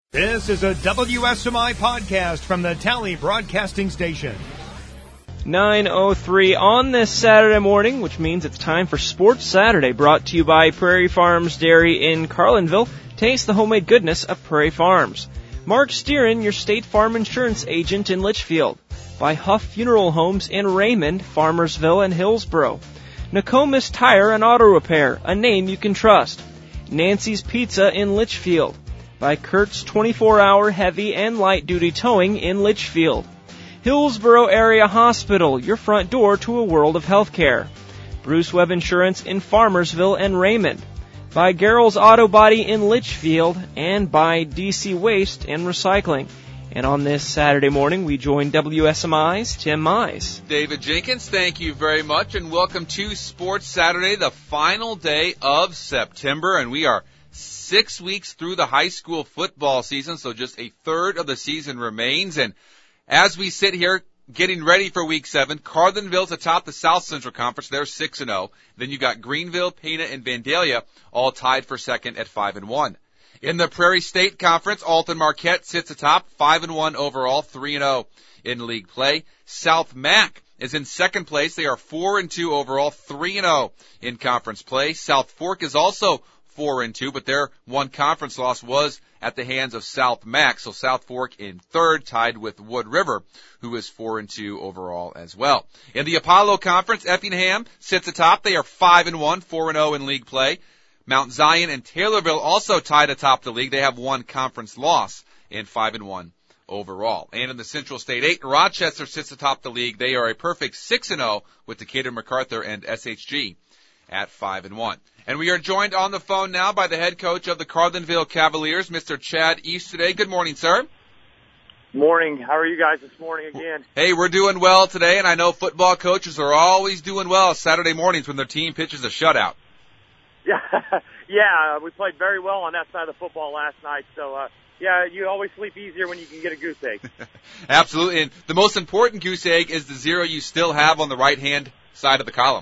This is a WSMI podcast from the Tally Broadcasting Station. 9:03 on this Saturday morning, which means it's time for Sports Saturday, brought to you by Prairie Farms Dairy in Carlinville. Taste the homemade goodness of Prairie Farms. Mark Steeran, your State Farm Insurance agent in Litchfield. By Huff Funeral Homes in Raymond, Farmersville, and Hillsboro. Nokomis Tire and Auto Repair, a name you can trust. Nancy's Pizza in Litchfield. By Kurt's 24-hour heavy and light-duty towing in Litchfield. Hillsboro Area Hospital, your front door to a world of healthcare. Bruce Webb Insurance in Farmersville and Raymond. By Garrell's Auto Body in Litchfield, and by DC Waste and Recycling. And on this Saturday morning, we join WSMI's Tim Mize. David Jenkins, thank you very much, and welcome to Sports Saturday, the final day of September, and we are 6 weeks through the high school football season, so just a third of the season remains. And as we sit here getting ready for Week 7, Carlinville's atop the South Central Conference. They're 6-0. Then you got Greenville, Pana, and Vandalia all tied for second at 5-1. In the Prairie State Conference, Alton Marquette sits atop 5-1 overall, 3-0 in league play. South Mac is in second place. They are 4-2 overall, 3-0 in conference play. South Fork is also 4-2, but their one conference loss was at the hands of South Mac. So South Fork in third, tied with Wood River, who is 4-2 overall as well. In the Apollo Conference, Effingham sits atop. They are 5-1, 4-0 in league play. Mount Zion and Taylorville also tied atop the league. They have one conference loss in 5-1 overall. And in the Central State 8, Rochester sits atop the league. They are a perfect 6-0 with Decatur MacArthur and SHG at 5-1. And we are joined on the phone now by the head coach of the Carlinville Cavaliers, Mr. Chad Easterday. Good morning, sir. Morning. How are you guys this morning again? Hey, we're doing well today, and I know football coaches are always doing well Saturday mornings when their team pitches a shutout. Yeah, we played very well on that side of the football last night. So, you always sleep easier when you can get a goose egg. Absolutely. And the most important goose egg is the 0 you still have on the right-hand side of the column.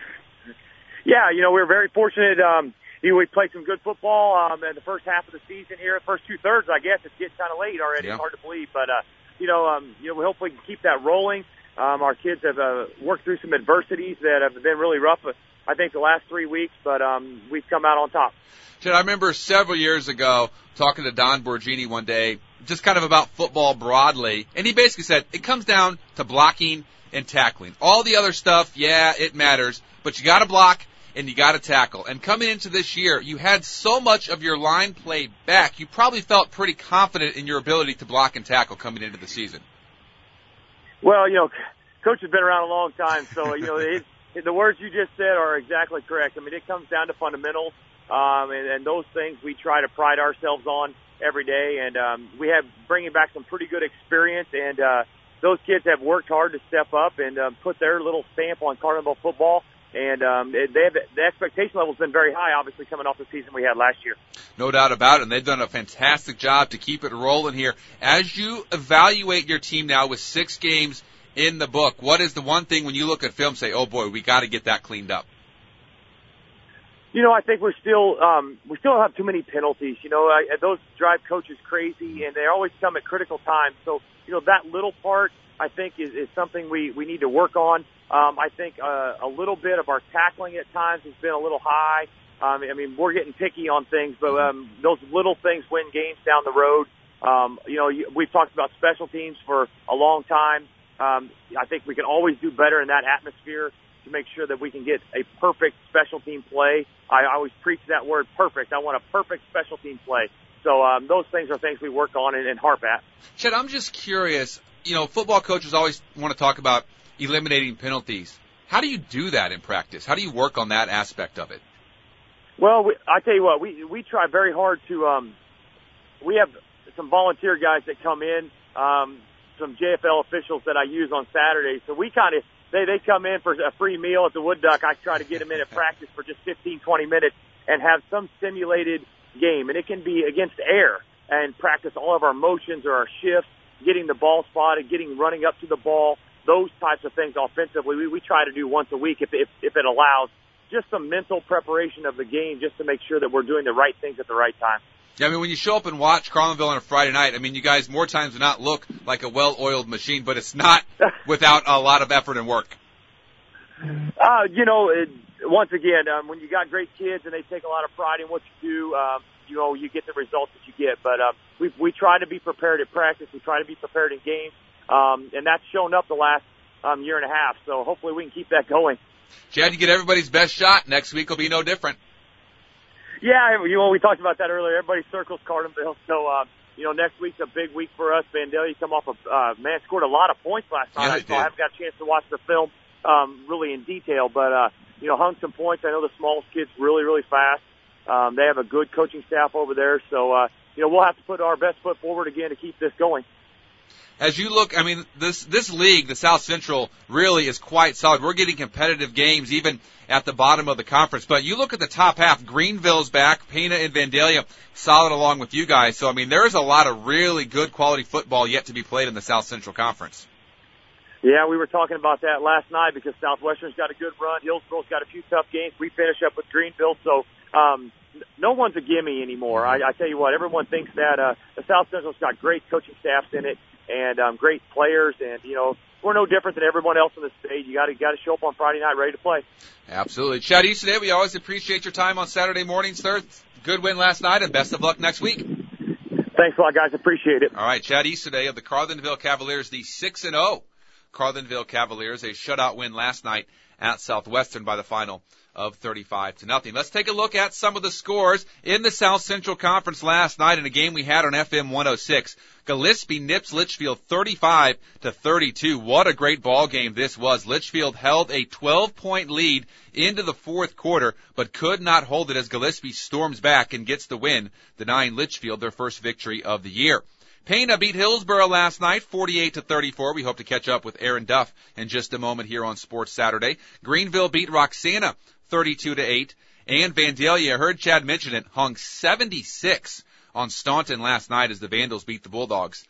Yeah, we're very fortunate. We played some good football in the first half of the season here. The first two-thirds, I guess. It's getting kind of late already. Yeah. It's hard to believe. But, we hopefully can keep that rolling. Our kids have worked through some adversities that have been really rough, I think, the last 3 weeks. But we've come out on top. Chad, I remember several years ago talking to Don Borgini one day, just kind of about football broadly. And he basically said, it comes down to blocking and tackling. All the other stuff, yeah, it matters. But you got to block and you got to tackle. And coming into this year, you had so much of your line play back, you probably felt pretty confident in your ability to block and tackle coming into the season. Well, Coach has been around a long time, so, the words you just said are exactly correct. I mean, it comes down to fundamentals, and those things we try to pride ourselves on every day. And we have bringing back some pretty good experience, and those kids have worked hard to step up and put their little stamp on Carlinville football. And the expectation level has been very high, obviously, coming off the season we had last year. No doubt about it, and they've done a fantastic job to keep it rolling here. As you evaluate your team now with 6 games in the book, what is the one thing when you look at film say, oh, boy, we got to get that cleaned up? I think we still have too many penalties. Those drive coaches crazy, and they always come at critical times. So, that little part, I think, is something we need to work on. I think a little bit of our tackling at times has been a little high. We're getting picky on things, but those little things win games down the road. We've talked about special teams for a long time. I think we can always do better in that atmosphere to make sure that we can get a perfect special team play. I always preach that word perfect. I want a perfect special team play. So those things are things we work on and harp at. Chet, I'm just curious. Football coaches always want to talk about eliminating penalties. How do you do that in practice? How do you work on that aspect of it? Well, I tell you what, we try very hard to. We have some volunteer guys that come in, some JFL officials that I use on Saturdays. So we kind of they come in for a free meal at the Wood Duck. I try to get them in at practice for just 15, 20 minutes and have some simulated game, and it can be against air and practice all of our motions or our shifts, getting the ball spotted, running up to the ball. Those types of things offensively, we try to do once a week if it allows. Just some mental preparation of the game just to make sure that we're doing the right things at the right time. Yeah, I mean, when you show up and watch Carlinville on a Friday night, I mean, you guys more times than not look like a well-oiled machine, but it's not without a lot of effort and work. Once again, when you got great kids and they take a lot of pride in what you do, you get the results that you get. But we try to be prepared at practice. We try to be prepared in games, and that's shown up the last year and a half. So hopefully we can keep that going. Chad, you get everybody's best shot. Next week will be no different. Yeah, we talked about that earlier. Everybody circles Carlinville. So, next week's a big week for us. Vandalia come off scored a lot of points last night. Yeah, I haven't got a chance to watch the film really in detail, but hung some points. I know the smallest kid's really, really fast. They have a good coaching staff over there, so we'll have to put our best foot forward again to keep this going. As you look, I mean, this league, the South Central, really is quite solid. We're getting competitive games even at the bottom of the conference. But you look at the top half, Greenville's back, Pana and Vandalia solid along with you guys. So, I mean, there's a lot of really good quality football yet to be played in the South Central Conference. Yeah, we were talking about that last night because Southwestern's got a good run. Hillsboro's got a few tough games. We finish up with Greenville, so no one's a gimme anymore. I tell you what, everyone thinks that the South Central's got great coaching staffs in it and great players, and we're no different than everyone else in the state. You got to show up on Friday night ready to play. Absolutely, Chad East today. We always appreciate your time on Saturday mornings, sir. Good win last night, and best of luck next week. Thanks a lot, guys. Appreciate it. All right, Chad East today of the Carlinville Cavaliers, the 6-0 Carlinville Cavaliers, a shutout win last night at Southwestern by the final of 35-0. Let's take a look at some of the scores in the South Central Conference last night in a game we had on FM 106. Gillespie nips Litchfield 35-32. What a great ball game this was. Litchfield held a 12-point lead into the fourth quarter, but could not hold it as Gillespie storms back and gets the win, denying Litchfield their first victory of the year. Pana beat Hillsboro last night, 48-34. We hope to catch up with Aaron Duff in just a moment here on Sports Saturday. Greenville beat Roxana 32-8. And Vandalia, I heard Chad mention it, hung 76 on Staunton last night as the Vandals beat the Bulldogs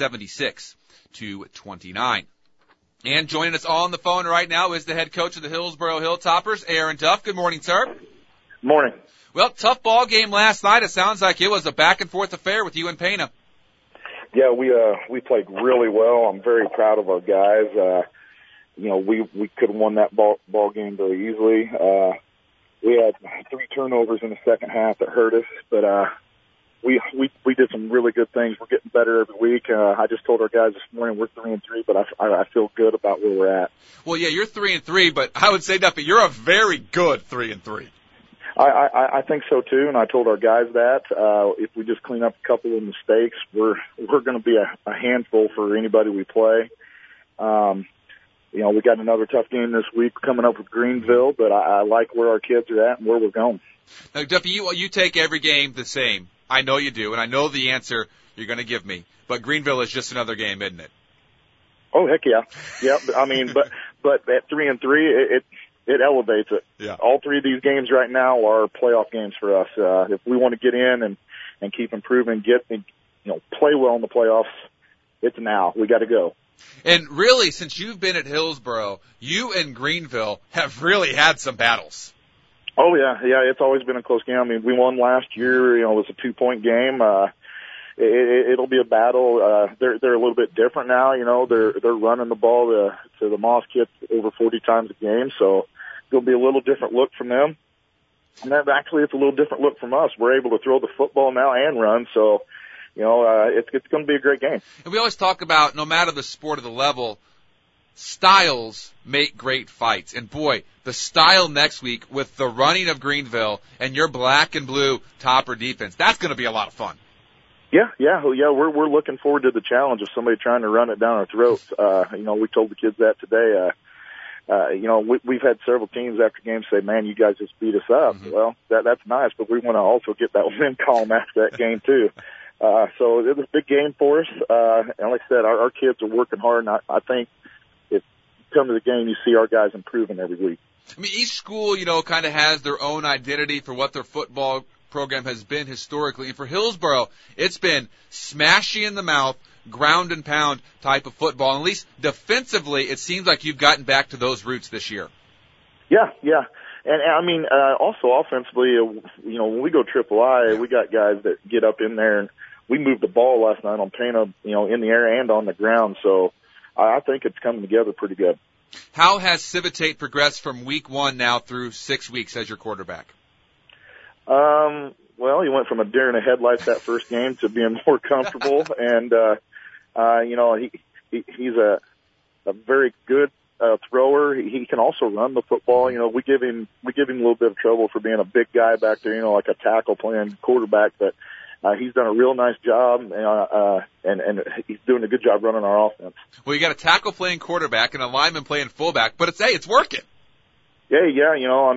76-29. And joining us on the phone right now is the head coach of the Hillsboro Hilltoppers, Aaron Duff. Good morning, sir. Morning. Well, tough ball game last night. It sounds like it was a back-and-forth affair with you and Pana. Yeah, we played really well. I'm very proud of our guys. We could have won that ball game very easily. We had 3 turnovers in the second half that hurt us, but we did some really good things. We're getting better every week. I just told our guys this morning we're 3-3, but I feel good about where we're at. Well, yeah, you're 3-3, but I would say, Duffy, you're a very good 3-3. I think so too, and I told our guys that if we just clean up a couple of mistakes, we're going to be a handful for anybody we play. We got another tough game this week coming up with Greenville, but I like where our kids are at and where we're going. Now, Duffy, you take every game the same. I know you do, and I know the answer you're going to give me. But Greenville is just another game, isn't it? Oh, heck yeah. Yeah, I mean, but at 3-3, it elevates it. Yeah. All 3 of these games right now are playoff games for us. If we want to get in and keep improving, play well in the playoffs, it's now. We got to go. And really, since you've been at Hillsboro, you and Greenville have really had some battles. Oh yeah. It's always been a close game. I mean, we won last year. It was a 2-point game. It'll be a battle. They're a little bit different now. They're running the ball to the Moss kids over 40 times a game, so it'll be a little different look from them. And then actually, it's a little different look from us. We're able to throw the football now and run, so it's going to be a great game. And we always talk about, no matter the sport or the level, styles make great fights. And boy, the style next week with the running of Greenville and your black and blue topper defense, that's going to be a lot of fun. Yeah. We're looking forward to the challenge of somebody trying to run it down our throats. We told the kids that today. We've had several teams after games say, "Man, you guys just beat us up." Mm-hmm. Well, that's nice, but we want to also get that win column after that game too. So it was a big game for us. And like I said, our kids are working hard, and I think if you come to the game, you see our guys improving every week. I mean, each school, kind of has their own identity for what their football program has been historically. And for Hillsboro, it's been smashy in the mouth, ground and pound type of football. And at least defensively, it seems like you've gotten back to those roots this year. Yeah. And I mean, also offensively, when we go AAA, we got guys that get up in there, and we moved the ball last night on Pena, in the air and on the ground. So I think it's coming together pretty good. How has Civitate progressed from week 1 now through 6 weeks as your quarterback? Well, he went from a deer in the headlights that first game to being more comfortable, and he's a very good thrower. He can also run the football. We give him a little bit of trouble for being a big guy back there, like a tackle playing quarterback, but he's done a real nice job, and he's doing a good job running our offense. Well, you got a tackle playing quarterback and a lineman playing fullback, but it's working. Yeah.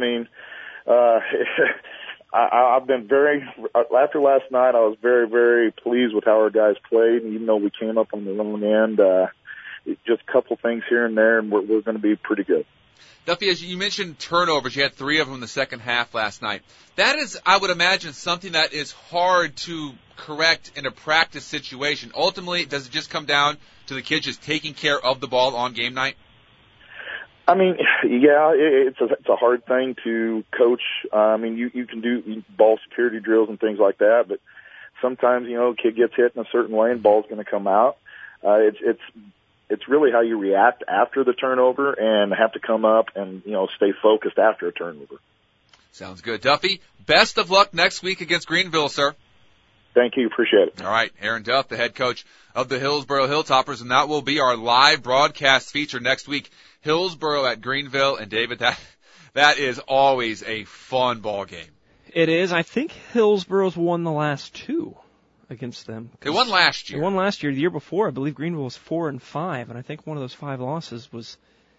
I've been after last night, I was very, very pleased with how our guys played, and even though we came up on the wrong end, just a couple things here and there, and we're going to be pretty good. Duffy, as you mentioned turnovers, you had 3 of them in the second half last night. That is, I would imagine, something that is hard to correct in a practice situation. Ultimately, does it just come down to the kids just taking care of the ball on game night? I mean, yeah, it's a hard thing to coach. I mean, you can do ball security drills and things like that, but sometimes, a kid gets hit in a certain way and ball's going to come out. It's really how you react after the turnover and have to come up and, stay focused after a turnover. Sounds good. Duffy, best of luck next week against Greenville, sir. Thank you. Appreciate it. All right. Aaron Duff, the head coach of the Hillsboro Hilltoppers, and that will be our live broadcast feature next week. Hillsboro at Greenville, and David, that is always a fun ball game. It is. I think Hillsboro's won the last 2 against them. They won last year. They won last year. The year before, I believe Greenville was 4-5, and I think one of those 5 losses was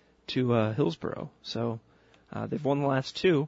to Hillsboro. So they've won the last 2,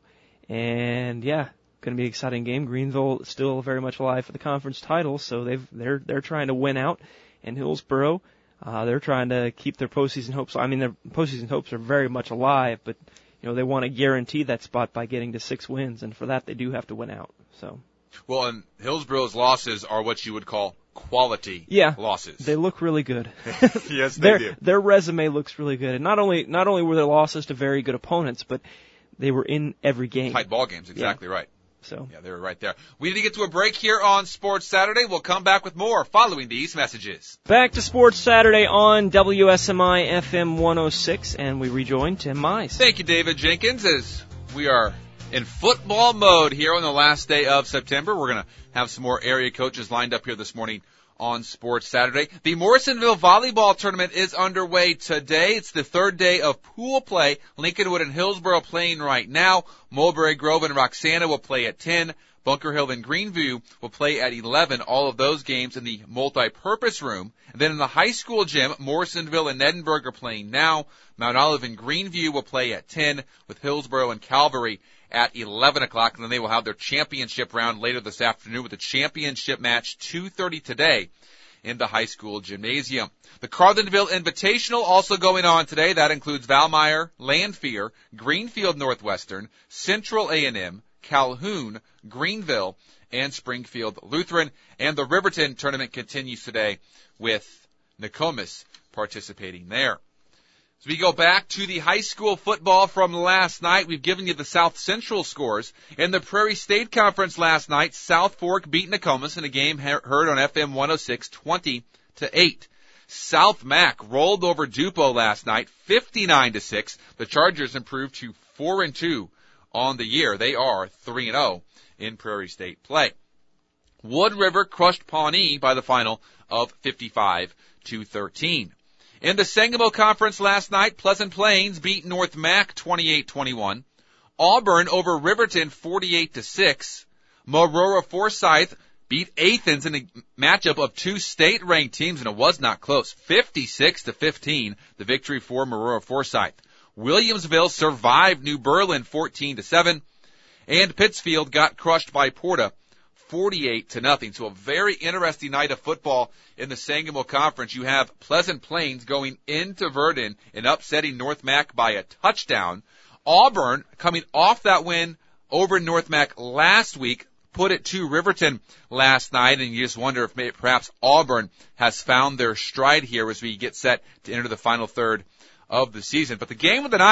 and yeah, going to be an exciting game. Greenville is still very much alive for the conference title, so they're trying to win out, and Hillsboro, they're trying to keep their postseason hopes. I mean, their postseason hopes are very much alive, but they want to guarantee that spot by getting to 6 wins, and for that they do have to win out. So. Well, and Hillsboro's losses are what you would call quality losses. They look really good. Yes, they do. Their resume looks really good, and not only were their losses to very good opponents, but they were in every game. Tight ball games, exactly right. So. Yeah, they were right there. We need to get to a break here on Sports Saturday. We'll come back with more following these messages. Back to Sports Saturday on WSMI FM 106, and we rejoin Tim Mize. Thank you, David Jenkins, as we are in football mode here on the last day of September. We're going to have some more area coaches lined up here this morning on Sports Saturday. The Morrisonville Volleyball Tournament is underway today. It's the 3rd day of pool play. Lincolnwood and Hillsboro playing right now. Mulberry Grove and Roxana will play at 10. Bunker Hill and Greenview will play at 11. All of those games in the multi-purpose room. And then in the high school gym, Morrisonville and Edinburgh are playing now. Mount Olive and Greenview will play at 10 with Hillsboro and Calvary at 11 o'clock, and then they will have their championship round later this afternoon with the championship match 2:30 today in the high school gymnasium. The Carlinville Invitational also going on today. That includes Valmeyer, Lanphier, Greenfield Northwestern, Central A&M, Calhoun, Greenville, and Springfield Lutheran. And the Riverton tournament continues today with Nokomis participating there. As we go back to the high school football from last night, we've given you the South Central scores. In the Prairie State Conference last night, South Fork beat Nokomis in a game heard on FM 106, 20-8. South Mac rolled over Dupo last night, 59-6. The Chargers improved to 4-2 on the year. They are 3-0 in Prairie State play. Wood River crushed Pawnee by the final of 55-13. In the Sangamo Conference last night, Pleasant Plains beat North Mac 28-21. Auburn over Riverton 48-6. Marora Forsyth beat Athens in a matchup of 2 state-ranked teams, and it was not close. 56-15, the victory for Marora Forsyth. Williamsville survived New Berlin 14-7, and Pittsfield got crushed by Porta 48-0. So a very interesting night of football in the Sangamo Conference. You have Pleasant Plains going into Verdon and upsetting North Mac by a touchdown. Auburn, coming off that win over North Mac last week, put it to Riverton last night, and you just wonder if maybe perhaps Auburn has found their stride here as we get set to enter the final third of the season. But the game of the night,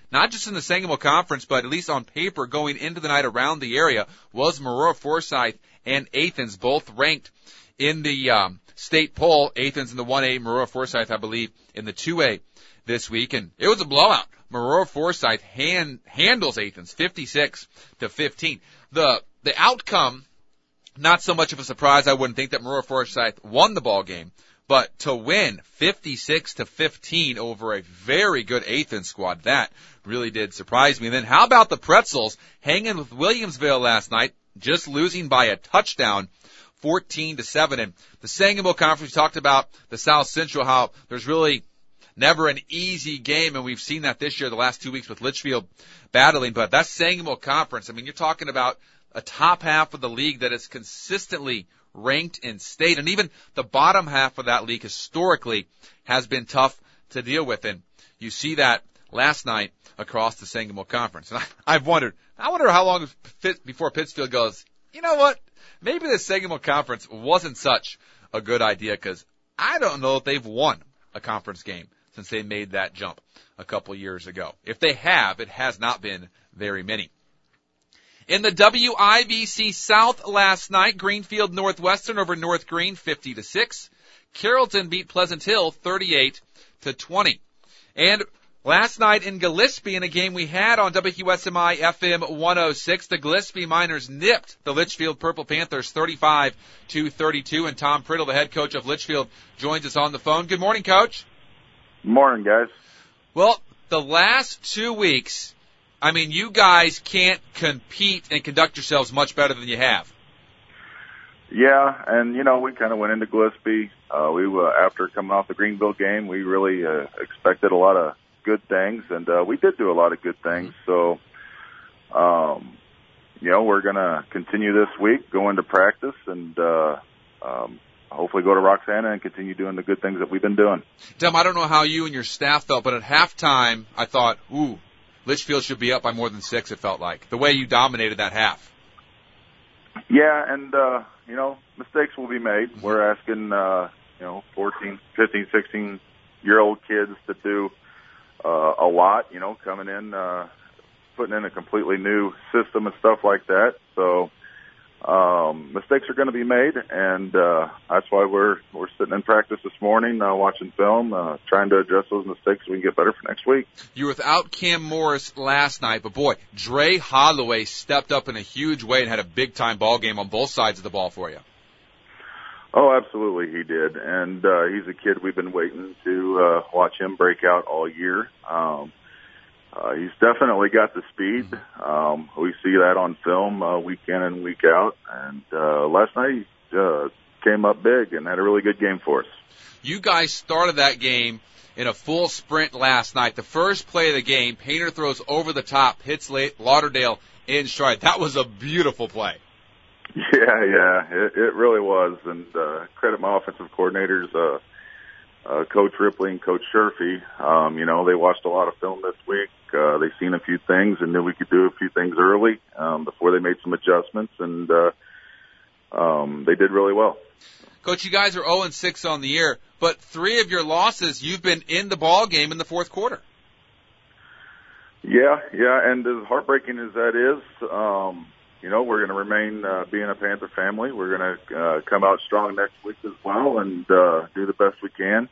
not just in the Sangamo Conference, but at least on paper going into the night around the area, was Maroa Forsyth and Athens, both ranked in the state poll. Athens in the 1A, Maroa Forsyth, I believe, in the 2A this week. And it was a blowout. Maroa Forsyth handles Athens 56-15. The outcome, not so much of a surprise. I wouldn't think that Maroa Forsyth won the ball game. But to win 56-15 over a very good Athens squad, that really did surprise me. And then how about the Pretzels hanging with Williamsville last night, just losing by a touchdown, 14-7. And the Sangamo Conference, we talked about the South Central, how there's really never an easy game, and we've seen that this year, the last 2 weeks with Litchfield battling. But that Sangamo Conference, I mean, you're talking about a top half of the league that is consistently ranked in state, and even the bottom half of that league historically has been tough to deal with. And you see that last night across the Sangamo Conference. And I wonder how long before Pittsfield goes, you know what, maybe the Sangamo Conference wasn't such a good idea, because I don't know if they've won a conference game since they made that jump a couple years ago. If they have, it has not been very many. In the WIVC South last night, Greenfield Northwestern over North Green 50-6. Carrollton beat Pleasant Hill 38-20. And last night in Gillespie, in a game we had on WQSMI FM 106, the Gillespie Miners nipped the Litchfield Purple Panthers 35-32. And Tom Priddle, the head coach of Litchfield, joins us on the phone. Good morning, Coach. Morning, guys. Well, the last 2 weeks, I mean, you guys can't compete and conduct yourselves much better than you have. Yeah, and, we kind of went into Gillespie. After coming off the Greenville game, we really expected a lot of good things, and we did do a lot of good things. So, we're going to continue this week, go into practice, and hopefully go to Roxana and continue doing the good things that we've been doing. Tim, I don't know how you and your staff felt, but at halftime, I thought, Litchfield should be up by more than 6, it felt like, the way you dominated that half. Yeah, and, mistakes will be made. We're asking, 14, 15, 16-year-old kids to do a lot, coming in, putting in a completely new system and stuff like that. So mistakes are going to be made, and that's why we're sitting in practice this morning, watching film, trying to address those mistakes so we can get better for next week. You were without Cam Morris last night, but boy, Dre Holloway stepped up in a huge way and had a big-time ball game on both sides of the ball for you. Oh, absolutely, he did, and he's a kid we've been waiting to watch him break out all year. He's definitely got the speed. We see that on film week in and week out. And last night he came up big and had a really good game for us. You guys started that game in a full sprint last night. The first play of the game, Painter throws over the top, hits Lauderdale in stride. That was a beautiful play. Yeah, it really was. And credit my offensive coordinators, Coach Ripley and Coach Sherfy. They watched a lot of film this week. They've seen a few things and knew we could do a few things early before they made some adjustments, and they did really well. Coach, you guys are 0-6 on the year, but 3 of your losses, you've been in the ball game in the fourth quarter. Yeah, and as heartbreaking as that is, we're going to remain being a Panther family. We're going to come out strong next week as well and do the best we can.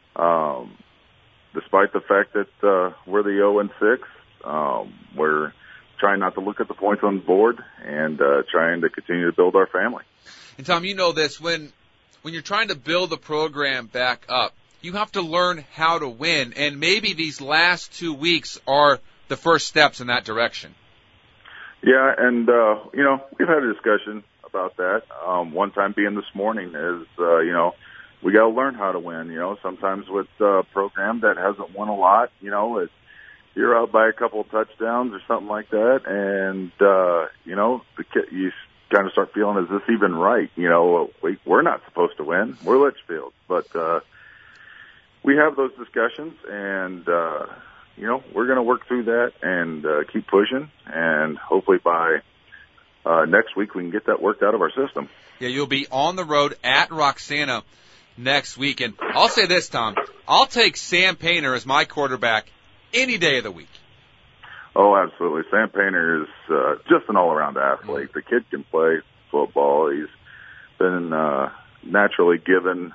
Despite the fact that we're the 0-6, we're trying not to look at the points on the board and trying to continue to build our family. And Tom, you know this, when you're trying to build the program back up, you have to learn how to win, and maybe these last 2 weeks are the first steps in that direction. Yeah, and, we've had a discussion about that. One time being this morning is, we got to learn how to win. Sometimes with a program that hasn't won a lot, you're out by a couple of touchdowns or something like that, and, you kind of start feeling, is this even right? We're not supposed to win. We're Litchfield. But we have those discussions, and, we're going to work through that and keep pushing, and hopefully by next week we can get that worked out of our system. Yeah, you'll be on the road at Roxana next week. And I'll say this, Tom, I'll take Sam Painter as my quarterback any day of the week. Oh, absolutely. Sam Painter is just an all-around athlete. The kid can play football. He's been naturally given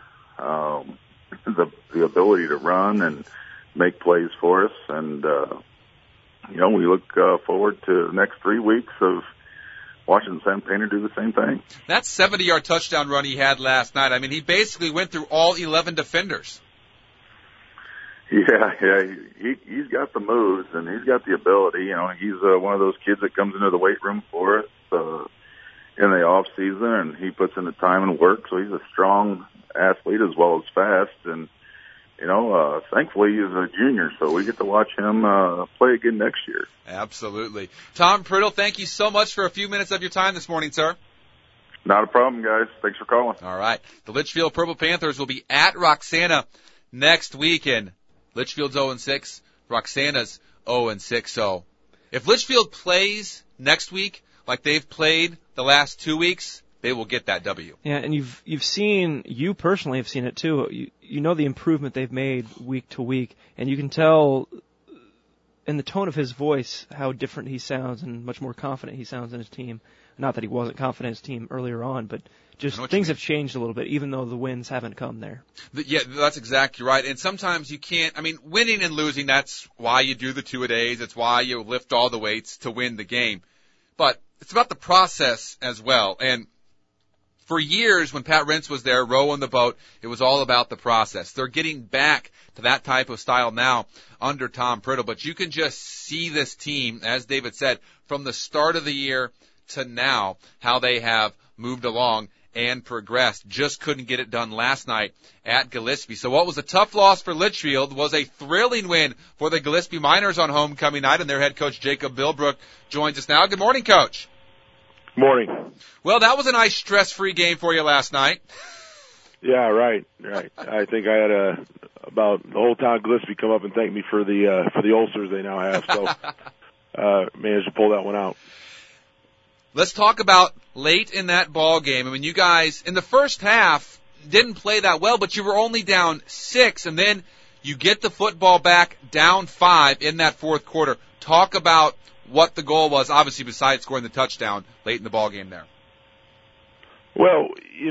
the ability to run and make plays for us. And, we look forward to the next 3 weeks of watching Sam Painter do the same thing. That 70-yard touchdown run he had last night, I mean, he basically went through all 11 defenders. Yeah, he's got the moves and he's got the ability. He's one of those kids that comes into the weight room for us in the off season, and he puts in the time and work. So he's a strong athlete as well as fast. And thankfully he's a junior, so we get to watch him play again next year. Absolutely. Tom Priddle, thank you so much for a few minutes of your time this morning, sir. Not a problem, guys. Thanks for calling. All right. The Litchfield Purple Panthers will be at Roxana next weekend. Litchfield's 0-6, Roxana's 0-6. So if Litchfield plays next week like they've played the last 2 weeks, they will get that W. Yeah, and you personally have seen it too. You know the improvement they've made week to week, and you can tell in the tone of his voice how different he sounds and much more confident he sounds in his team. Not that he wasn't confident in his team earlier on, but just things have changed a little bit, even though the wins haven't come there. Yeah, that's exactly right. And sometimes you can't, winning and losing, that's why you do the two-a-days. It's why you lift all the weights to win the game. But it's about the process as well. And for years, when Pat Rentz was there rowing the boat, it was all about the process. They're getting back to that type of style now under Tom Priddle. But you can just see this team, as David said, from the start of the year to now, how they have moved along and progressed. Just couldn't get it done last night at Gillespie. So what was a tough loss for Litchfield was a thrilling win for the Gillespie Miners on homecoming night, and their head coach Jacob Bilbrook joins us now. Good morning, Coach. Morning. Well, that was a nice stress-free game for you last night. Yeah, right. I think I had about the whole town of Gillespie come up and thank me for the ulcers they now have. So managed to pull that one out. Let's talk about late in that ball game. You guys, in the first half, didn't play that well, but you were only down 6, and then you get the football back down 5 in that fourth quarter. Talk about what the goal was, obviously, besides scoring the touchdown late in the ball game there. Well,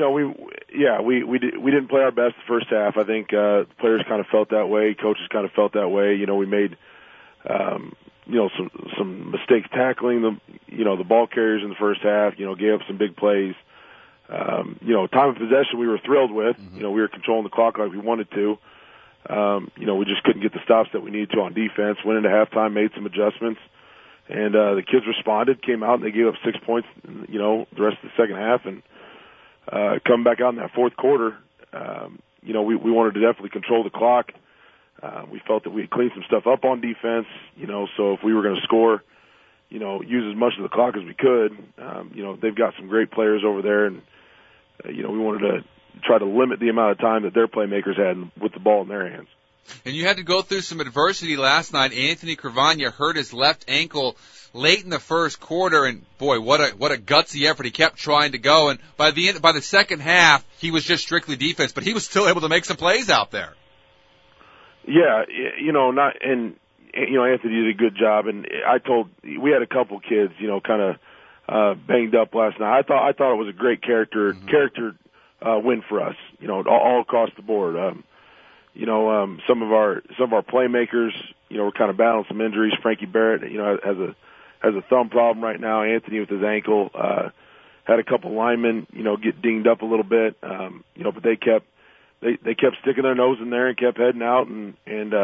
we didn't play our best the first half. I think players kind of felt that way, coaches kind of felt that way. We made some mistakes tackling the ball carriers in the first half, gave up some big plays. Time of possession we were thrilled with. We were controlling the clock like we wanted to. We just couldn't get the stops that we needed to on defense. Went into halftime, made some adjustments, and the kids responded, came out, and they gave up 6 points, the rest of the second half. And coming back out in that fourth quarter, we wanted to definitely control the clock. We felt that we had cleaned some stuff up on defense, so if we were going to score, use as much of the clock as we could. They've got some great players over there, and, we wanted to try to limit the amount of time that their playmakers had with the ball in their hands. And you had to go through some adversity last night. Anthony Cravagna hurt his left ankle late in the first quarter, and boy, what a gutsy effort. He kept trying to go, and by the second half, he was just strictly defense, but he was still able to make some plays out there. Yeah, Anthony did a good job, and we had a couple kids, kind of banged up last night. I thought it was a great character win for us, all across the board. Some of our playmakers, were kind of battling some injuries. Frankie Barrett, has a thumb problem right now. Anthony with his ankle, had a couple linemen, get dinged up a little bit, but they kept sticking their nose in there and kept heading out, and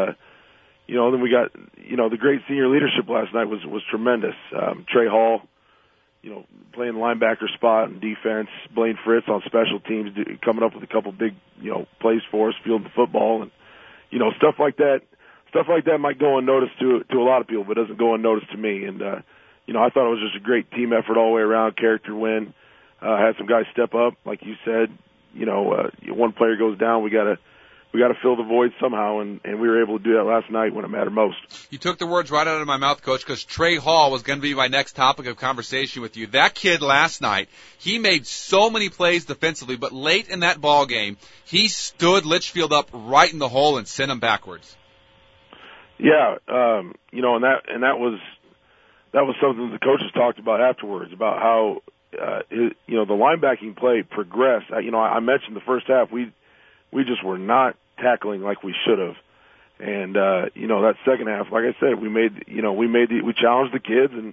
then we got, the great senior leadership last night was tremendous. Trey Hall, playing linebacker spot and defense. Blaine Fritz on special teams, coming up with a couple big, plays for us, fielding the football, and stuff like that. Stuff like that might go unnoticed to a lot of people, but doesn't go unnoticed to me. And I thought it was just a great team effort all the way around. Character win. Had some guys step up, like you said. One player goes down, we gotta fill the void somehow, and we were able to do that last night when it mattered most. You took the words right out of my mouth, Coach, because Trey Hall was going to be my next topic of conversation with you. That kid last night, he made so many plays defensively, but late in that ball game, he stood Litchfield up right in the hole and sent him backwards. Yeah, and that was, that was something the coaches talked about afterwards, about how the linebacking play progressed. I mentioned the first half we just were not tackling like we should have, and that second half, like I said, we challenged the kids, and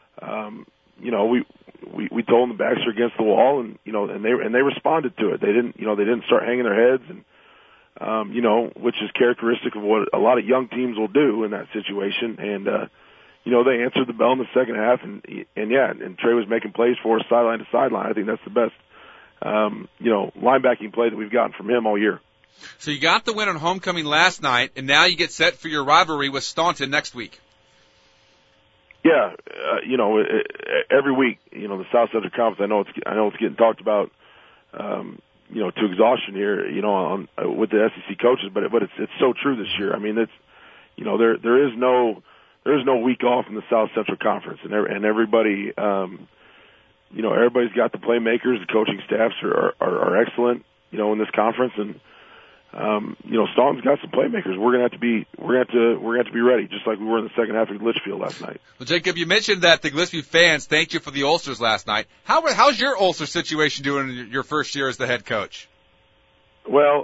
we told them the backs are against the wall, and they responded to it. They didn't start hanging their heads, and which is characteristic of what a lot of young teams will do in that situation. And they answered the bell in the second half, and Trey was making plays for us sideline to sideline. I think that's the best linebacking play that we've gotten from him all year. So you got the win on homecoming last night, and now you get set for your rivalry with Staunton next week. Yeah, every week, the South Central Conference. I know it's getting talked about, to exhaustion here, with the SEC coaches, but it's so true this year. I mean, it's, there is no week off in the South Central Conference, and everybody, everybody's got the playmakers. The coaching staffs are excellent, in this conference, and Staunton's got some playmakers. We're gonna have to be ready, just like we were in the second half of Litchfield last night. Well, Jacob, you mentioned that the Gillespie fans thanked you for the ulcers last night. How's your ulcer situation doing in your first year as the head coach? Well,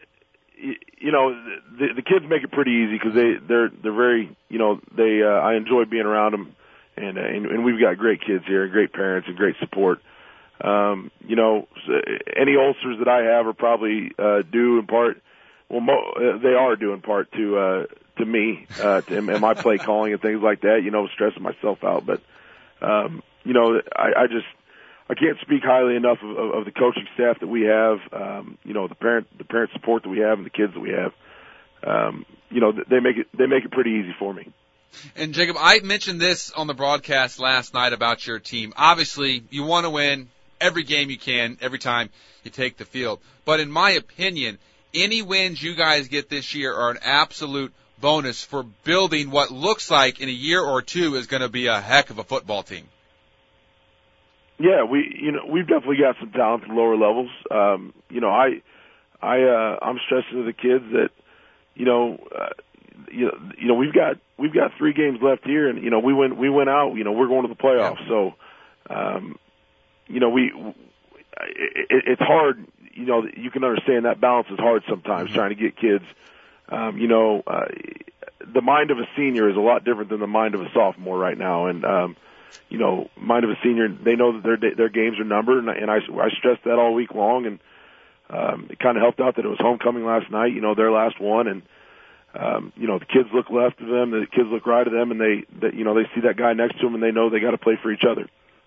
the kids make it pretty easy because they're very, I enjoy being around them, and we've got great kids here, and great parents, and great support. Any ulcers that I have are probably due in part. Well, they are due in part to me and my play calling and things like that. Stressing myself out. But I can't speak highly enough of the coaching staff that we have. The parent support that we have and the kids that we have. They make it pretty easy for me. And Jacob, I mentioned this on the broadcast last night about your team. Obviously, you want to win every game you can, every time you take the field. But in my opinion, any wins you guys get this year are an absolute bonus for building what looks like in a year or two is going to be a heck of a football team. Yeah, we've definitely got some talent at the lower levels. I'm stressing to the kids that, we've got 3 games left here, and we went out. We're going to the playoffs, so. It's hard, you can understand that balance is hard sometimes, trying to get kids, the mind of a senior is a lot different than the mind of a sophomore right now. And, mind of a senior, they know that their games are numbered, and I stressed that all week long, and, it kind of helped out that it was homecoming last night, their last one, and, the kids look left of them, the kids look right of them, and they see that guy next to them, and they know they got to play for each other.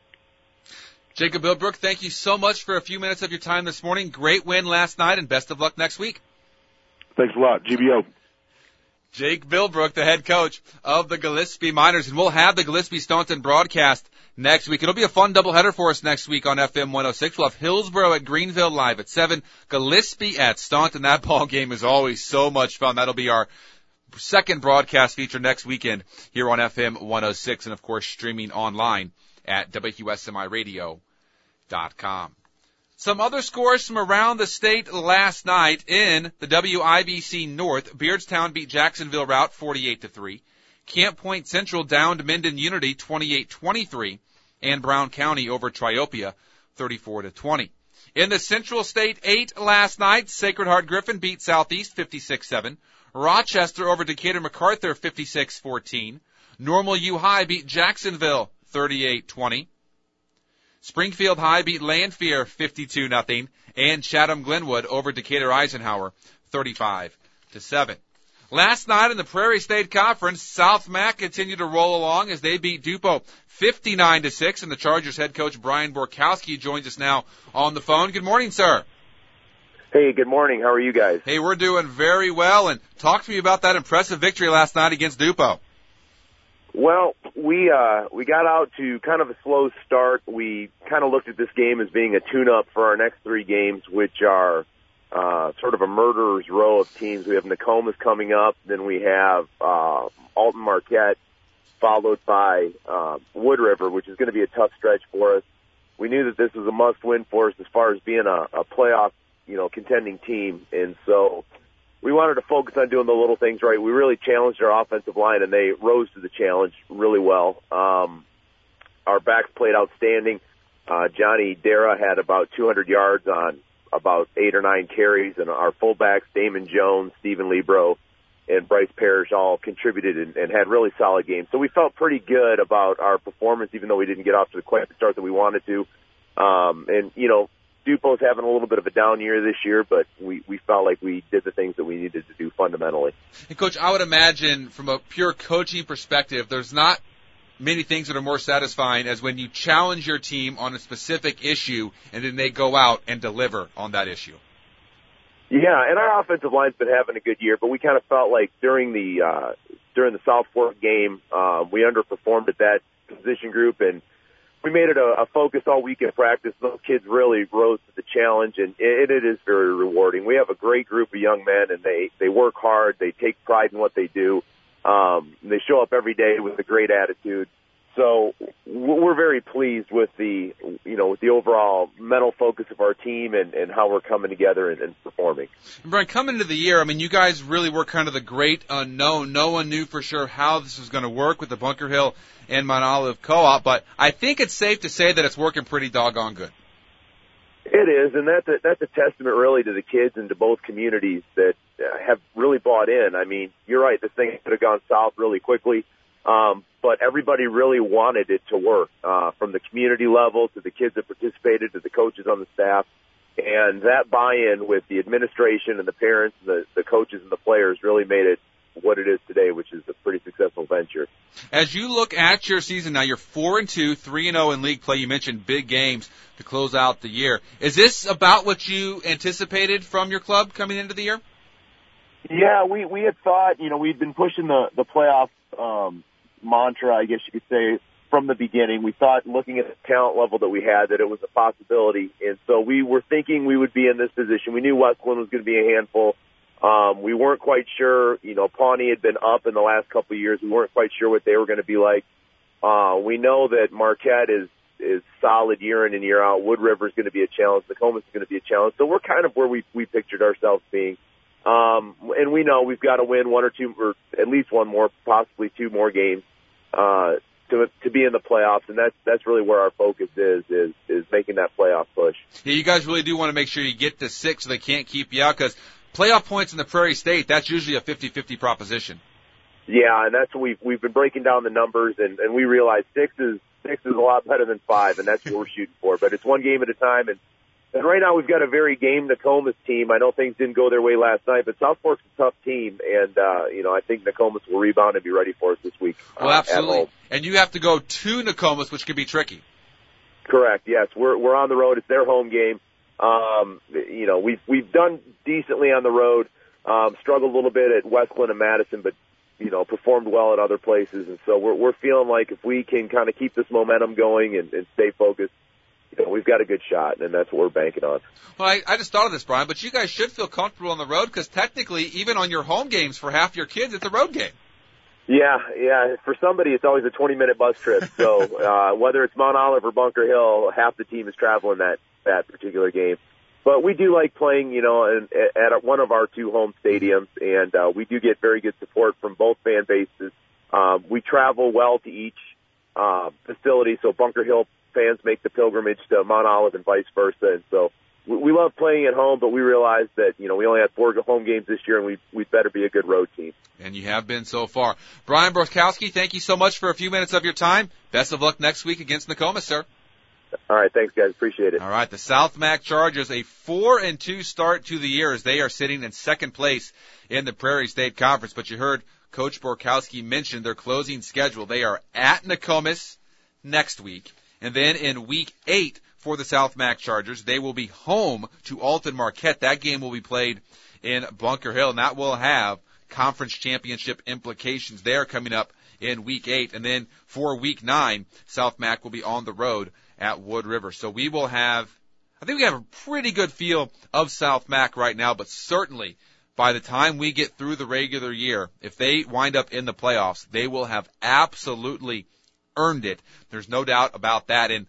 Jacob Bilbrook, thank you so much for a few minutes of your time this morning. Great win last night, and best of luck next week. Thanks a lot. GBO. Jake Bilbrook, the head coach of the Gillespie Miners, and we'll have the Gillespie Staunton broadcast next week. It'll be a fun doubleheader for us next week on FM 106. We'll have Hillsborough at Greenville live at 7, Gillespie at Staunton. That ball game is always so much fun. That'll be our second broadcast feature next weekend here on FM 106, and of course streaming online at WQSMIRadio.com. Some other scores from around the state last night in the WIBC North. Beardstown beat Jacksonville Route 48-3. Camp Point Central downed Minden Unity 28-23. And Brown County over Triopia 34-20. In the Central State 8 last night, Sacred Heart Griffin beat Southeast 56-7. Rochester over Decatur MacArthur 56-14. Normal U High beat Jacksonville 38-20. Springfield High beat Lanphier 52-0, and Chatham Glenwood over Decatur Eisenhower 35-7. Last night in the Prairie State Conference, South Mac continued to roll along as they beat DuPont 59-6, and the Chargers head coach Brian Borkowski joins us now on the phone. Good morning, sir. Hey, good morning. How are you guys? Hey, we're doing very well, and talk to me about that impressive victory last night against DuPont. Well, we got out to kind of a slow start. We kind of looked at this game as being a tune-up for our next 3 games, which are sort of a murderer's row of teams. We have Nokomis coming up, then we have Alton Marquette, followed by Wood River, which is going to be a tough stretch for us. We knew that this was a must-win for us as far as being a playoff, contending team, and so we wanted to focus on doing the little things right. We really challenged our offensive line, and they rose to the challenge really well. Our backs played outstanding. Johnny Dara had about 200 yards on about 8 or 9 carries, and our fullbacks, Damon Jones, Stephen Libro, and Bryce Parrish all contributed and had really solid games. So we felt pretty good about our performance, even though we didn't get off to the quite the start that we wanted to. And, you know, Dupo's having a little bit of a down year this year, but we felt like we did the things that we needed to do fundamentally. And, Coach, I would imagine from a pure coaching perspective, there's not many things that are more satisfying as when you challenge your team on a specific issue and then they go out and deliver on that issue. Yeah, and our offensive line's been having a good year, but we kind of felt like during the South Fork game, we underperformed at that position group, and we made it a focus all week in practice. Those kids really rose to the challenge, and it is very rewarding. We have a great group of young men, and they work hard. They take pride in what they do. They show up every day with a great attitude. So we're very pleased with the overall mental focus of our team and how we're coming together and performing. And Brian, coming into the year, I mean, you guys really were kind of the great unknown. No one knew for sure how this was going to work with the Bunker Hill and Mount Olive Co-op, but I think it's safe to say that it's working pretty doggone good. It is, and that's a testament really to the kids and to both communities that have really bought in. I mean, you're right, this thing could have gone south really quickly. But everybody really wanted it to work, from the community level to the kids that participated to the coaches on the staff. And that buy-in with the administration and the parents and the coaches and the players really made it what it is today, which is a pretty successful venture. As you look at your season now, you're 4-2, 3-0 in league play. You mentioned big games to close out the year. Is this about what you anticipated from your club coming into the year? Yeah, we had thought, we'd been pushing the playoff, mantra, I guess you could say, from the beginning. We thought, looking at the talent level that we had, that it was a possibility. And so we were thinking we would be in this position. We knew Westland was going to be a handful. We weren't quite sure. Pawnee had been up in the last couple of years. We weren't quite sure what they were going to be like. We know that Marquette is solid year in and year out. Wood River is going to be a challenge. Nokomis is going to be a challenge. So we're kind of where we pictured ourselves being. And we know we've got to win one or two, or at least one more, possibly two more games, to be in the playoffs, and that's really where our focus is making that playoff push. Yeah, you guys really do want to make sure you get to 6 so they can't keep you out, because playoff points in the Prairie State, that's usually a 50-50 proposition. Yeah, and that's what we've been breaking down the numbers, and we realize 6 is a lot better than 5, and that's what we're shooting for. But it's one game at a time, and right now we've got a very game Nokomis team. I know things didn't go their way last night, but South Fork's a tough team, and I think Nokomis will rebound and be ready for us this week. Well, absolutely. And you have to go to Nokomis, which can be tricky. Correct. Yes, we're on the road. It's their home game. We've done decently on the road. Struggled a little bit at Westland and Madison, but performed well at other places. And so we're feeling like if we can kind of keep this momentum going and stay focused, we've got a good shot, and that's what we're banking on. Well, I just thought of this, Brian, but you guys should feel comfortable on the road, because technically, even on your home games for half your kids, it's a road game. Yeah. For somebody, it's always a 20-minute bus trip. So whether it's Mount Olive or Bunker Hill, half the team is traveling that particular game. But we do like playing, at one of our 2 home stadiums, and we do get very good support from both fan bases. We travel well to each facility, so Bunker Hill fans make the pilgrimage to Mount Olive and vice versa. And so we love playing at home, but we realize that, we only had 4 home games this year, and we'd better be a good road team. And you have been so far. Brian Borkowski, thank you so much for a few minutes of your time. Best of luck next week against Nokomis, sir. All right, thanks, guys. Appreciate it. All right, the South Mac Chargers, a 4-2 start to the year as they are sitting in second place in the Prairie State Conference. But you heard Coach Borkowski mention their closing schedule. They are at Nokomis next week. And then in week 8 for the South Mac Chargers, they will be home to Alton Marquette. That game will be played in Bunker Hill, and that will have conference championship implications there coming up in week 8. And then for week 9, South Mac will be on the road at Wood River. So we will have, I think we have a pretty good feel of South Mac right now, but certainly by the time we get through the regular year, if they wind up in the playoffs, they will have absolutely earned it. There's no doubt about that. And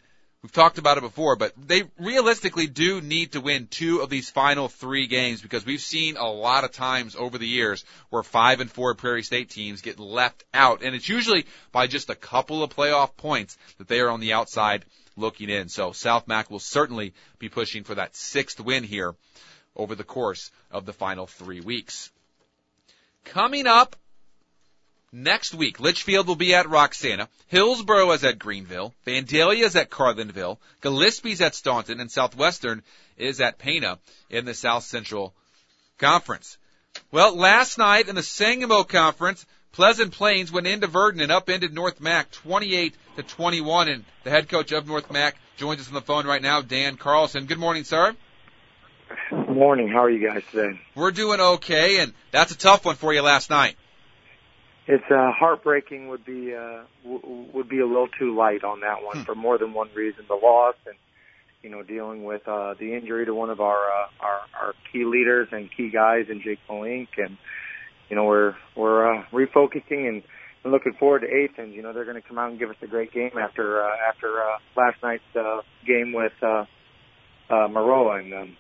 We've talked about it before, but they realistically do need to win 2 of these final 3 games because we've seen a lot of times over the years where 5 and 4 Prairie State teams get left out, and it's usually by just a couple of playoff points that they are on the outside looking in. So South Mac will certainly be pushing for that 6th win here over the course of the final 3 weeks. Coming up next week, Litchfield will be at Roxana, Hillsboro is at Greenville, Vandalia is at Carlinville, Gillespie's at Staunton, and Southwestern is at Pana in the South Central Conference. Well, last night in the Sangamo Conference, Pleasant Plains went into Verdon and upended North Mac 28-21, and the head coach of North Mac joins us on the phone right now, Dan Carlson. Good morning, sir. Good morning. How are you guys today? We're doing okay, and that's a tough one for you last night. It's heartbreaking. Would be a little too light on that one for more than one reason. The loss, and dealing with the injury to one of our key leaders and key guys in Jake Malink, and we're refocusing and looking forward to Athens. They're going to come out and give us a great game after last night's game with Maroa, and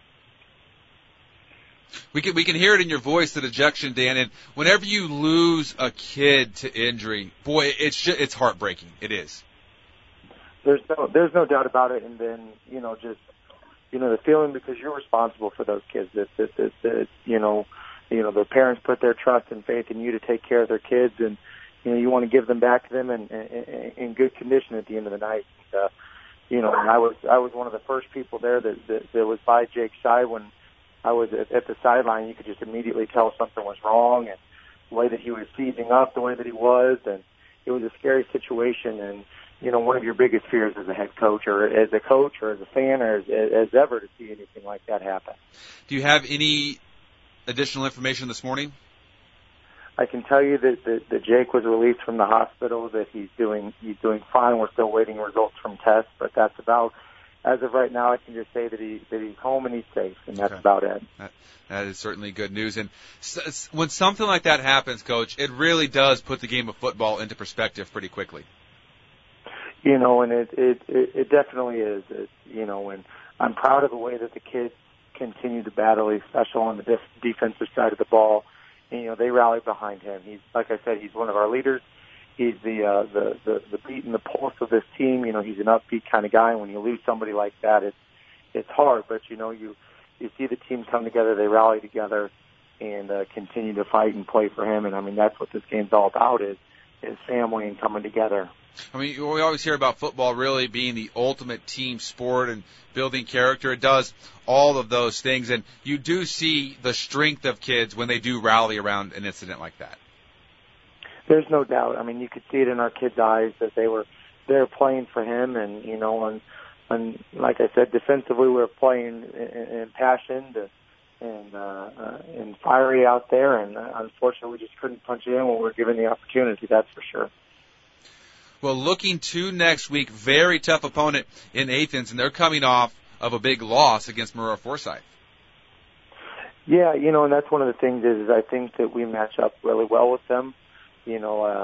We can hear it in your voice, the dejection, Dan. And whenever you lose a kid to injury, boy, it's heartbreaking. It is. There's no doubt about it. And then the feeling, because you're responsible for those kids. That their parents put their trust and faith in you to take care of their kids, and you want to give them back to them in good condition at the end of the night. And I was one of the first people there that was by Jake's side when I was at the sideline. You could just immediately tell something was wrong, and the way that he was seizing up, the way that he was, and it was a scary situation. And one of your biggest fears as a head coach, or as a fan, or as ever, to see anything like that happen. Do you have any additional information this morning? I can tell you that Jake was released from the hospital, that he's doing fine. We're still waiting results from tests, but that's about. As of right now, I can just say that he's home and he's safe, and that's about it. That is certainly good news. And when something like that happens, Coach, it really does put the game of football into perspective pretty quickly. And it definitely is. And I'm proud of the way that the kids continue to battle, especially on the defensive side of the ball. And, they rally behind him. He's, like I said, he's one of our leaders. He's the beat and the pulse of this team. He's an upbeat kind of guy. And when you lose somebody like that, it's hard. But you see the team come together, they rally together, and continue to fight and play for him. And I mean, that's what this game's all about: is family and coming together. I mean, we always hear about football really being the ultimate team sport and building character. It does all of those things, and you do see the strength of kids when they do rally around an incident like that. There's no doubt. I mean, you could see it in our kids' eyes that they're playing for him, and and like I said, defensively we're playing impassioned and fiery out there, and unfortunately we just couldn't punch it in when we were given the opportunity. That's for sure. Well, looking to next week, very tough opponent in Athens, and they're coming off of a big loss against Maroa Forsyth. Yeah, and that's one of the things is I think that we match up really well with them. We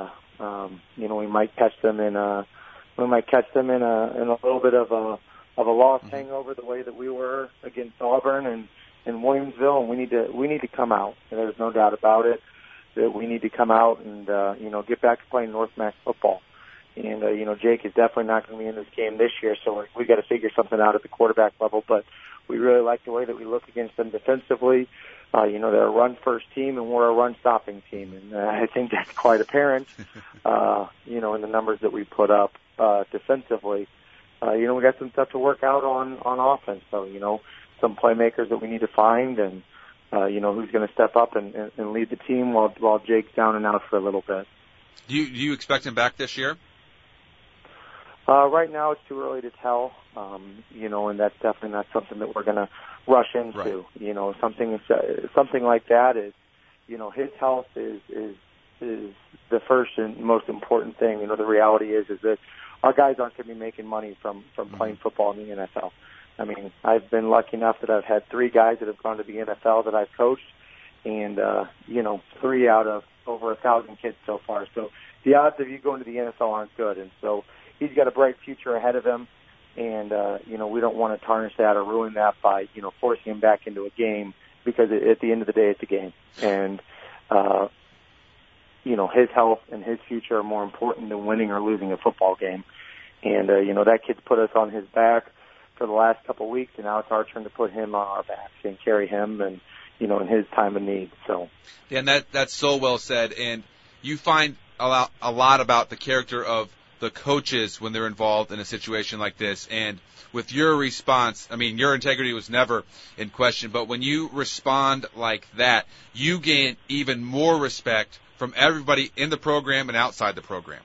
might catch them in a little bit of a loss hangover, the way that we were against Auburn and Williamsville, and we need to come out. And there's no doubt about it that we need to come out and get back to playing North Mac football. And Jake is definitely not going to be in this game this year, so we got to figure something out at the quarterback level. But we really like the way that we look against them defensively. They're a run-first team, and we're a run-stopping team. And I think that's quite apparent, in the numbers that we put up defensively. We got some stuff to work out on offense. So, some playmakers that we need to find, and, who's going to step up and lead the team while Jake's down and out for a little bit. Do you expect him back this year? Right now, it's too early to tell, and that's definitely not something that we're going to rush into. Right. Something like that is, his health is the first and most important thing. The reality is that our guys aren't going to be making money from playing football in the NFL. I mean, I've been lucky enough that I've had 3 guys that have gone to the NFL that I've coached, and 3 out of over 1,000 kids so far. So the odds of you going to the NFL aren't good, and so he's got a bright future ahead of him. And, we don't want to tarnish that or ruin that by, forcing him back into a game, because at the end of the day, it's a game. And, his health and his future are more important than winning or losing a football game. And, that kid's put us on his back for the last couple of weeks, and now it's our turn to put him on our backs and carry him and, in his time of need. So. Yeah, and that's so well said. And you find a lot about the character of the coaches when they're involved in a situation like this. And with your response, I mean, your integrity was never in question, but when you respond like that, you gain even more respect from everybody in the program and outside the program.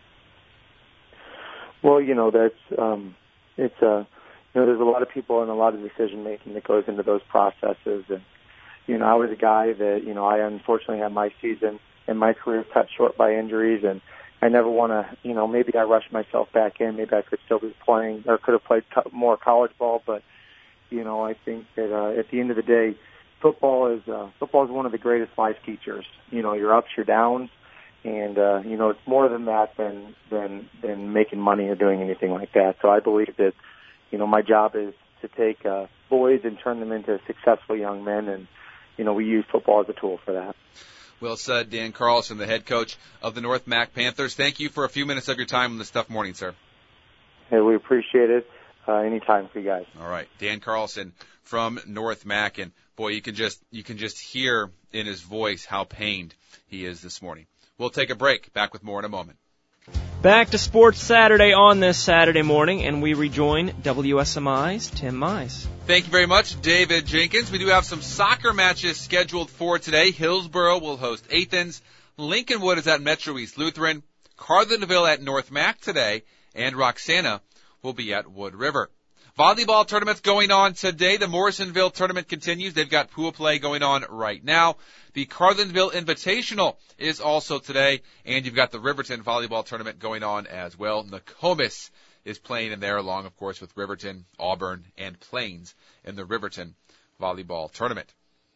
Well, that's, there's a lot of people and a lot of decision making that goes into those processes. And, I was a guy that, I unfortunately had my season and my career cut short by injuries, and I never want to, maybe I rushed myself back in. Maybe I could still be playing or could have played more college ball. But, I think that at the end of the day, football is one of the greatest life teachers. Your ups, your downs, and, it's more than that than making money or doing anything like that. So I believe that, my job is to take boys and turn them into successful young men, and, we use football as a tool for that. Well said, Dan Carlson, the head coach of the North Mac Panthers. Thank you for a few minutes of your time on the Stuff Morning, sir. Hey, we appreciate it. Anytime for you guys. All right, Dan Carlson from North Mac, and boy, you can just hear in his voice how pained he is this morning. We'll take a break. Back with more in a moment. Back to Sports Saturday on this Saturday morning, and we rejoin WSMI's Tim Mize. Thank you very much, David Jenkins. We do have some soccer matches scheduled for today. Hillsboro will host Athens. Lincolnwood is at Metro East Lutheran. Carlinville at North Mac today. And Roxana will be at Wood River. Volleyball tournaments going on today. The Morrisonville tournament continues. They've got pool play going on right now. The Carlinville Invitational is also today. And you've got the Riverton volleyball tournament going on as well. Nokomis is playing in there along, of course, with Riverton, Auburn, and Plains in the Riverton volleyball tournament.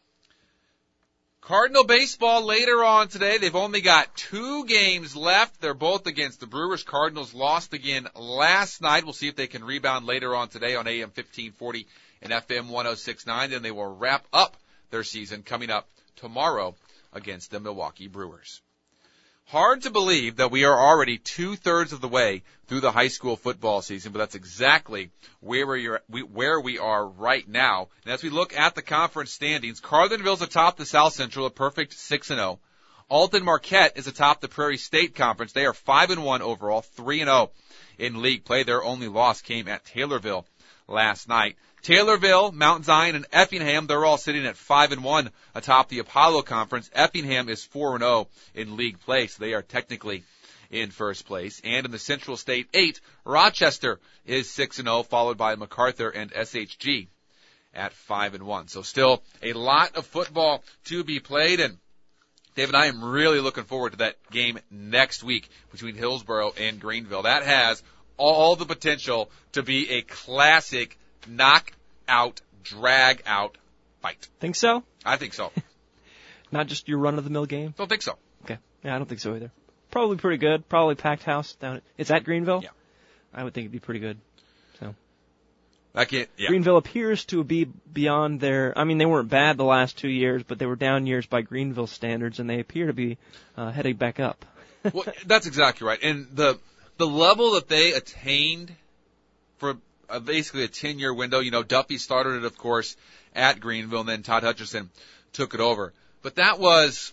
Cardinal baseball later on today. They've only got 2 games left. They're both against the Brewers. Cardinals lost again last night. We'll see if they can rebound later on today on AM 1540 and FM 106.9. Then they will wrap up their season coming up tomorrow against the Milwaukee Brewers. Hard to believe that we are already 2/3 of the way through the high school football season, but that's exactly where we are right now. And as we look at the conference standings, Carlinville's atop the South Central, a perfect 6-0. Alton Marquette is atop the Prairie State Conference. They are 5-1 overall, 3-0 in league play. Their only loss came at Taylorville last night. Taylorville, Mount Zion, and Effingham, they're all sitting at 5-1 atop the Apollo Conference. Effingham is 4-0 in league play, so they are technically in first place. And in the Central State 8, Rochester is 6-0, followed by MacArthur and SHG at 5-1. So still a lot of football to be played, and David, I am really looking forward to that game next week between Hillsboro and Greenville. That has all the potential to be a classic knock-out, drag-out fight. Think so? I think so. Not just your run-of-the-mill game? Don't think so. Okay. Yeah, I don't think so either. Probably pretty good. Probably packed house down. It's at Greenville? Yeah. I would think it'd be pretty good. So. Yeah. Greenville appears to be beyond their, I mean, they weren't bad the last 2 years, but they were down years by Greenville standards, and they appear to be heading back up. Well, that's exactly right. And the level that they attained for basically a 10-year window, Duffy started it, of course, at Greenville, and then Todd Hutcherson took it over. But that was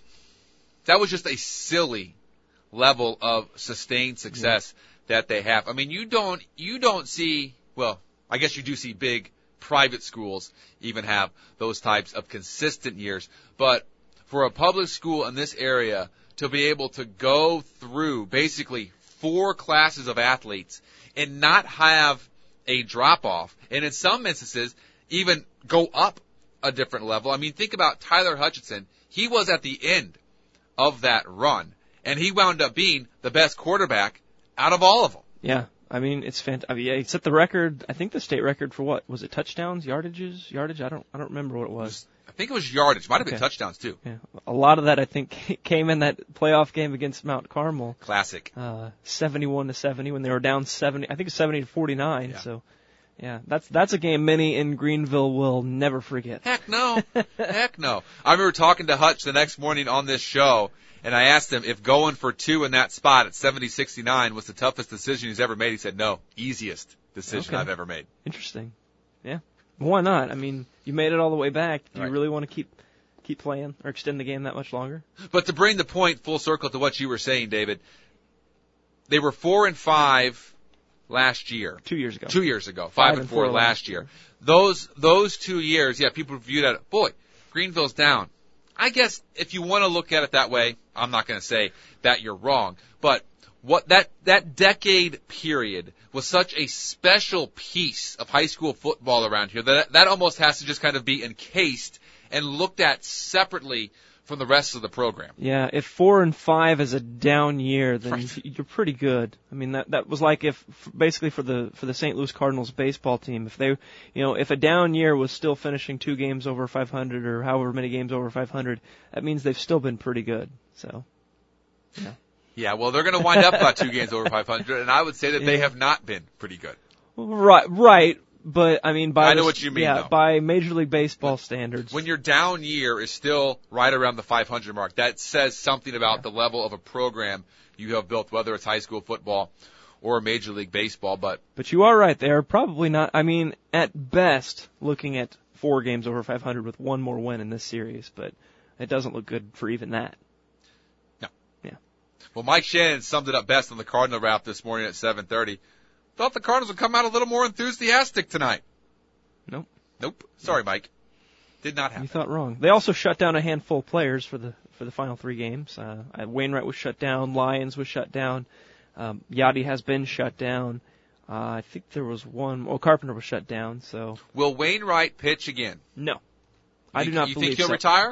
just a silly level of sustained success that they have. I mean, you don't see, well, I guess you do see big private schools even have those types of consistent years. But for a public school in this area to be able to go through basically 4 classes of athletes and not have a drop-off, and in some instances even go up a different level. I mean, think about Tyler Hutchinson. He was at the end of that run, and he wound up being the best quarterback out of all of them. Yeah, I mean, it's fantastic. I mean, he set the record, I think the state record for what? Was it touchdowns, yardage? I don't remember what it was. I think it was yardage. Might have been touchdowns, too. Yeah. A lot of that, I think, came in that playoff game against Mount Carmel. Classic. 71-70 when they were down 70. I think it's 70-49. Yeah. So, Yeah, that's a game many in Greenville will never forget. Heck no. Heck no. I remember talking to Hutch the next morning on this show, and I asked him if going for 2 in that spot at 70-69 was the toughest decision he's ever made. He said, no, easiest decision I've ever made. Interesting. Yeah. Why not? I mean, you made it all the way back. Do you really want to keep playing or extend the game that much longer? But to bring the point full circle to what you were saying, David, they were 4-5 last year. 2 years ago. 2 years ago. 5-4 last year. Those 2 years, yeah, people viewed it, boy, Greenville's down. I guess if you want to look at it that way, I'm not going to say that you're wrong, but what that decade period was such a special piece of high school football around here that almost has to just kind of be encased and looked at separately from the rest of the program. Yeah, if 4-5 is a down year, then you're pretty good. I mean, that was like if basically for the St. Louis Cardinals baseball team, if they, if a down year was still finishing 2 games over 500 or however many games over 500, that means they've still been pretty good. So, yeah. Yeah, well, they're going to wind up about 2 games over 500, and I would say that they have not been pretty good. Right. But I mean, I know what you mean, though. By Major League Baseball standards. When your down year is still right around the 500 mark, that says something about the level of a program you have built, whether it's high school football or Major League Baseball. But you are right. They are probably not. I mean, at best, looking at 4 games over 500 with 1 more win in this series, but it doesn't look good for even that. No. Yeah. Well, Mike Shannon summed it up best on the Cardinal Wrap this morning at 7:30. Thought the Cardinals would come out a little more enthusiastic tonight. Nope. Sorry, Mike. Did not happen. You thought wrong. They also shut down a handful of players for the final 3 games. Wainwright was shut down. Lyons was shut down. Yachty has been shut down. I think there was one. Carpenter was shut down. So will Wainwright pitch again? No, I do not believe so. You think he'll retire?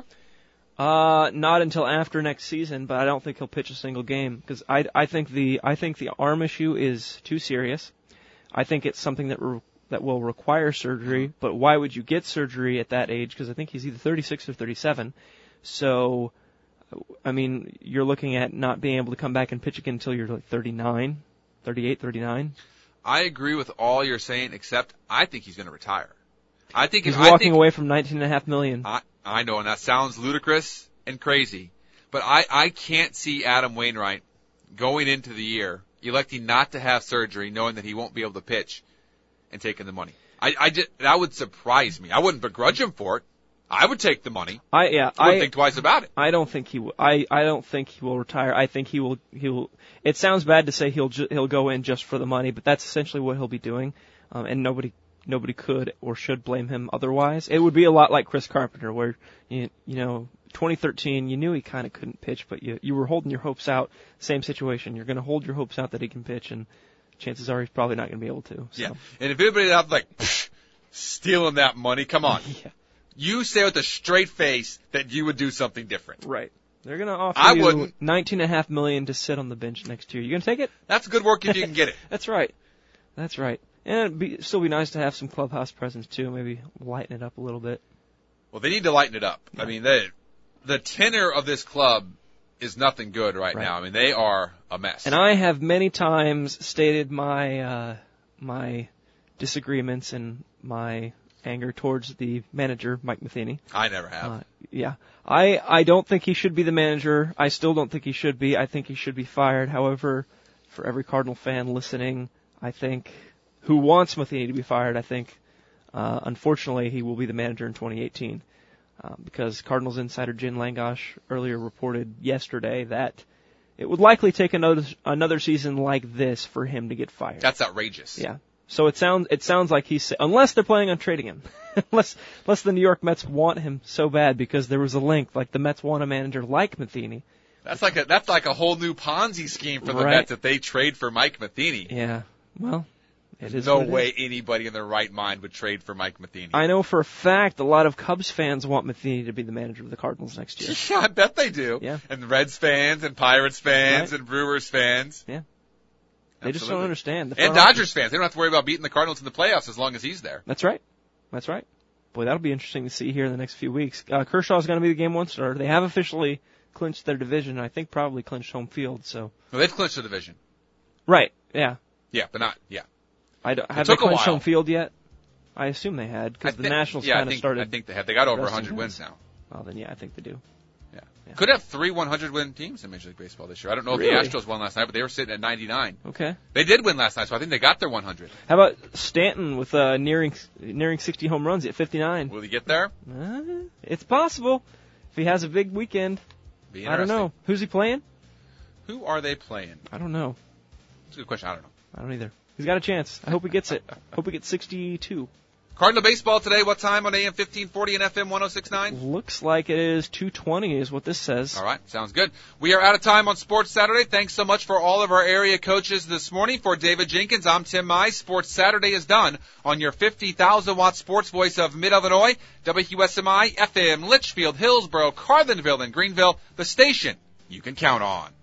Not until after next season, but I don't think he'll pitch a single game because I think the arm issue is too serious. I think it's something that will require surgery, but why would you get surgery at that age? Because I think he's either 36 or 37. So, I mean, you're looking at not being able to come back and pitch again until you're like 39, 38, 39. I agree with all you're saying, except I think he's going to retire. I think he's walking away from $19.5 million. I know, and that sounds ludicrous and crazy, but I can't see Adam Wainwright going into the year electing not to have surgery, knowing that he won't be able to pitch, and taking the money. That would surprise me. I wouldn't begrudge him for it. I would take the money. I wouldn't think twice about it. I don't think he will. I don't think he will retire. I think he will. It sounds bad to say he'll go in just for the money, but that's essentially what he'll be doing. And nobody could or should blame him otherwise. It would be a lot like Chris Carpenter, where 2013, you knew he kind of couldn't pitch, but you were holding your hopes out. Same situation. You're going to hold your hopes out that he can pitch, and chances are he's probably not going to be able to. So. Yeah. And if anybody's out like stealing that money, come on. Yeah. You say with a straight face that you would do something different. Right. They're going to offer you $19.5 million to sit on the bench next year. You going to take it? That's good work if you can get it. That's right. And it'd still be nice to have some clubhouse presence too. Maybe lighten it up a little bit. Well, they need to lighten it up. Yeah. I mean, the tenor of this club is nothing good right now. I mean, they are a mess. And I have many times stated my my disagreements and my anger towards the manager, Mike Matheny. I never have. Yeah. I don't think he should be the manager. I still don't think he should be. I think he should be fired. However, for every Cardinal fan listening, I think, who wants Matheny to be fired, I think, unfortunately, he will be the manager in 2018. Because Cardinals insider Jen Langosh earlier reported yesterday that it would likely take another season like this for him to get fired. That's outrageous. Yeah. So it sounds like unless they're planning on trading him, unless the New York Mets want him so bad because there was a link, like the Mets want a manager like Matheny. That's like a whole new Ponzi scheme for the Mets if they trade for Mike Matheny. Yeah. Well, there's no way anybody in their right mind would trade for Mike Matheny. I know for a fact a lot of Cubs fans want Matheny to be the manager of the Cardinals next year. Yeah, I bet they do. Yeah. And Reds fans and Pirates fans and Brewers fans. Yeah. They just don't understand. And Dodgers fans. They don't have to worry about beating the Cardinals in the playoffs as long as he's there. That's right. Boy, that'll be interesting to see here in the next few weeks. Kershaw's going to be the game 1 starter. They have officially clinched their division. I think probably clinched home field. So. Well, they've clinched the division. Right. Yeah. Yeah, but not. Yeah. Have they clinched home field yet? I assume they had, because the Nationals kind of started. I think they have. They got over 100 wins now. Oh, then yeah, I think they do. Yeah. Could have 3 100-win teams in Major League Baseball this year. I don't know if the Astros won last night, but they were sitting at 99. Okay. They did win last night, so I think they got their 100. How about Stanton with nearing 60 home runs at 59? Will he get there? It's possible if he has a big weekend. I don't know. Who's he playing? Who are they playing? I don't know. That's a good question. I don't know. I don't either. He's got a chance. I hope he gets it. Hope he gets 62. Cardinal baseball today, what time on AM 1540 and FM 1069? Looks like it is 2:20 is what this says. All right, sounds good. We are out of time on Sports Saturday. Thanks so much for all of our area coaches this morning. For David Jenkins, I'm Tim Mize. Sports Saturday is done on your 50,000-watt sports voice of Mid-Illinois, WQSMI, FM, Litchfield, Hillsboro, Carlinville, and Greenville, the station you can count on.